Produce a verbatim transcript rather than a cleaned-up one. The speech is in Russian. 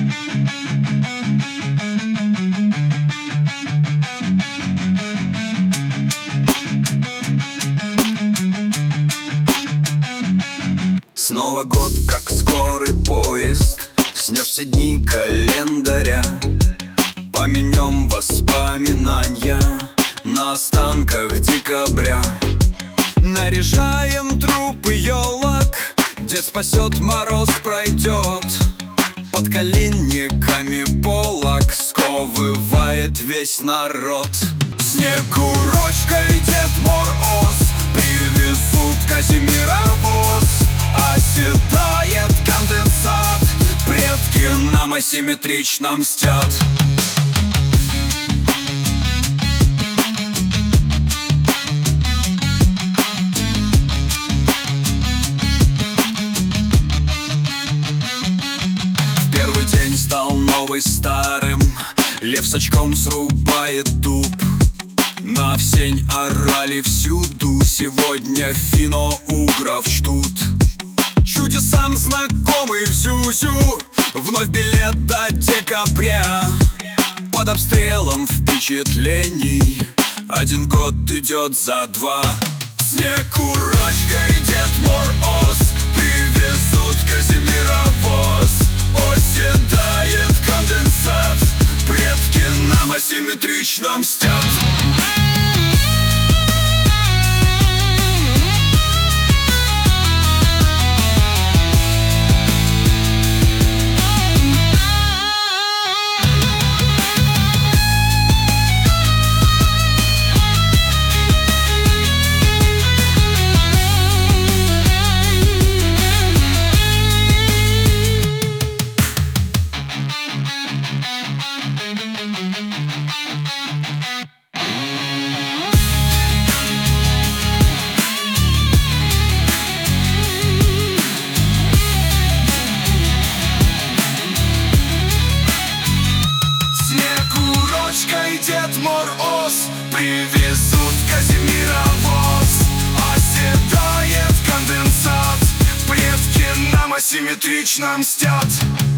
Снова год, как скорый поезд, снес все дни календаря. Поменем воспоминания на останках декабря. Наряжаем трупы елок, дед спасет, мороз пройдет. Под коленниками полок сковывает весь народ. Снегурочка и Дед Мороз привезут Казимира воз. Оседает конденсат, предки нам асимметрично мстят. В первый день стал новый старым, лев с очком срубает дуб. На всень орали всюду, сегодня финно-угров ждут. Чудесам знакомый Зюзю, вновь билет до декабря. Под обстрелом впечатлений один год идет за два. Снегурочка и Дед Мороз привезут Казимира воз. Оседает конденсат, предки нам асимметрично мстят. Дед Мороз привезут Казимира воз. Оседает конденсат, предки нам асимметрично мстят.